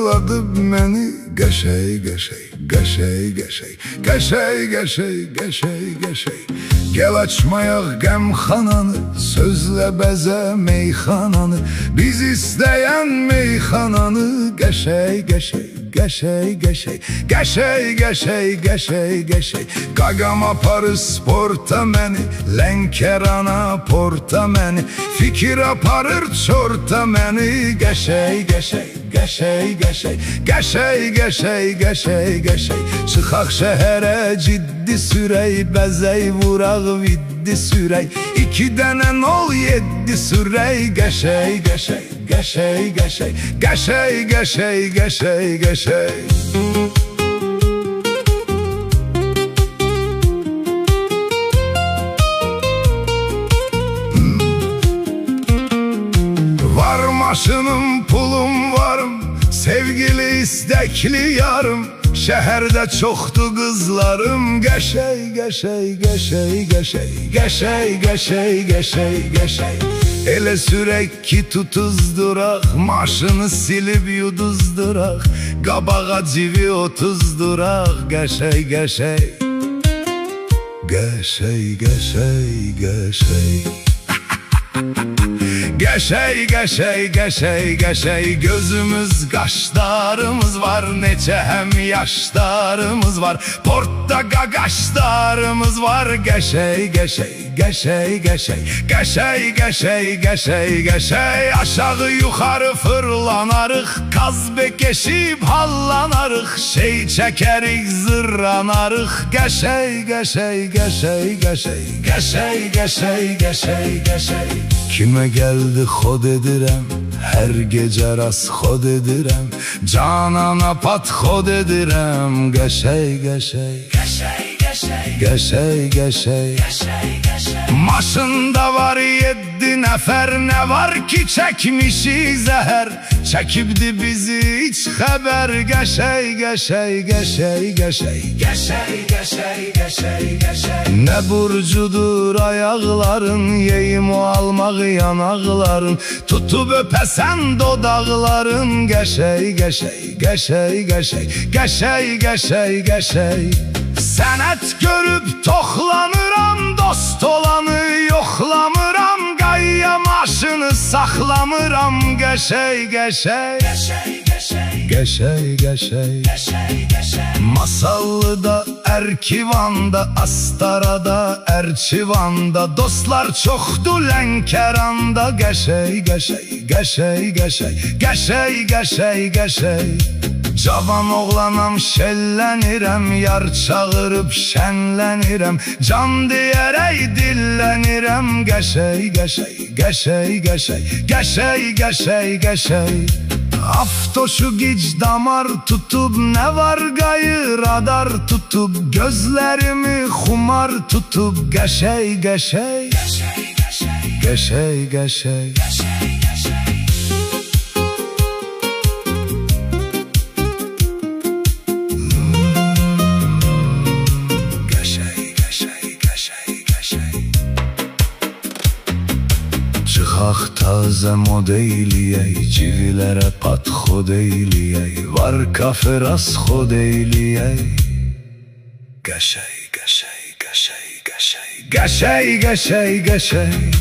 yığladı məni. Qəşəy, qəşəy, qəşəy, qəşəy, qəşəy, qəşəy, qəşəy, qəşəy. Gel açmayaq qəmxananı, sözlə bəzə meyxananı, biz istəyən meyxananı. Qəşəy, qəşəy, qəşəy, qəşəy, qəşəy, qəşəy, qəşəy, qəşəy. Qaqam aparır sporta məni, Lənkərana porta məni, fikir aparır çorta məni. Qəşəy, qəşəy, qəşəy, qəşəy, qəşəy, qəşəy, qəşəy, qəşəy. Çıxaq şəhərə ciddi sürək, bəzək vuraq viddi sürək, 2 dənə nol 7 sürək. Qəşəy, qəşəy, qəşəy, qəşəy, qəşəy, qəşəy, qəşəy, qəşəy. Var maşınım, pulum varım, sevgili istekli yarım, şəhərdə çoxdur qızlarım. Qəşəy, qəşəy, qəşəy, qəşəy, qəşəy, qəşəy, qəşəy, qəşəy. Elə sürək ki tutuzduraq, maşını silib yuduzduraq, qabağa civi 30-duraq. Qəşəy, qəşəy, qəşəy, qəşəy, qəşəy. Qəşəy, qəşəy, qəşəy, qəşəy. Gözümüz, qaşlarımız var, neçə həm yaşlarımız var, portda qaqaşlarımız var. Qəşəy, qəşəy, qəşəy, qəşəy, qəşəy, qəşəy, qəşəy, qəşəy. Aşağı yuxarı fırlanarıq, qazbek eşib hallanarıq, şey çəkərik zırranarıq. Qəşəy, qəşəy, qəşəy, qəşəy, qəşəy, qəşəy, qəşəy, qəşəy. Kimə gəldi xod edirəm, hər gecə rast xod edirəm, canana pat xod edirəm. Qəşəy, qəşəy, qəşəy, qəşəy, qəşəy, qəşəy, qəşəy, qəşəy. Maşında var 7 nəfər, nə var ki çəkmişik zəhər, çəkibdi bizi heç xəbər. Qəşəy, qəşəy, qəşəy, qəşəy, qəşəy, qəşəy, qəşəy, qəşəy. Nə burcudur ayaqların, yeyim o almaq yanaqların, tutub öpəsən dodaqların. Qəşəy, qəşəy, qəşəy, qəşəy, qəşəy, qəşəy, qəşəy. Sənət görüb toxlanıram, dost olanı yoxlamıram, qayya maşını saxlamıram. Qəşəy, qəşəy, qəşəy, qəşəy, qəşəy, qəşəy, qəşəy, qəşəy. Masallıda, Ərkivanda, Astarada, Ərçivanda, dostlar çoxdur Lənkəranda. Qəşəy, qəşəy, qəşəy, qəşəy, qəşəy, qəşəy, qəşəy. Cavan oğlanam, şəllənirəm, yar çağırıb şənlənirəm, can deyərək dillənirəm. Qəşəy, qəşəy, qəşəy, qəşəy, qəşəy, qəşəy, qəşəy. Aftoşu gic damar tutub, nə var qayı radar tutub, gözlərimi xumar tutub. Qəşəy, qəşəy, qəşəy, qəşəy, qəşəy, qəşəy, qəşəy, qəşəy. Çıxaq tazə mod eyləyək, civilərə pat xod eyləyək, var kafe rast xod eyləyək. Qəşəy, qəşəy, qəşəy, qəşəy, qəşəy, qəşəy, qəşəy.